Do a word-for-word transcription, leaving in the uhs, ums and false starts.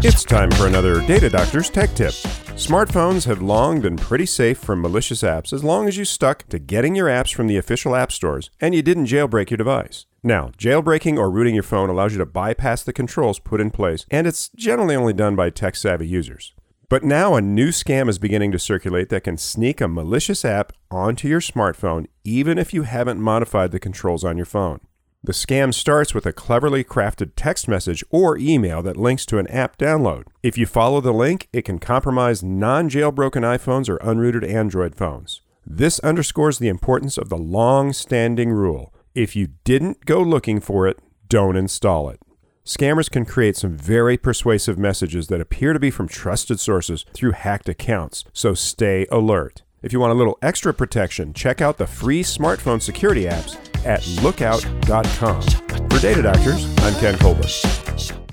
It's time for another Data Doctor's Tech Tip. Smartphones have long been pretty safe from malicious apps as long as you stuck to getting your apps from the official app stores and you didn't jailbreak your device. Now, jailbreaking or rooting your phone allows you to bypass the controls put in place, and it's generally only done by tech-savvy users. But now a new scam is beginning to circulate that can sneak a malicious app onto your smartphone even if you haven't modified the controls on your phone. The scam starts with a cleverly crafted text message or email that links to an app download. If you follow the link, it can compromise non-jailbroken iPhones or unrooted Android phones. This underscores the importance of the long-standing rule: if you didn't go looking for it, don't install it. Scammers can create some very persuasive messages that appear to be from trusted sources through hacked accounts, so stay alert. If you want a little extra protection, check out the free smartphone security apps at lookout dot com. For Data Doctors, I'm Ken Colbert.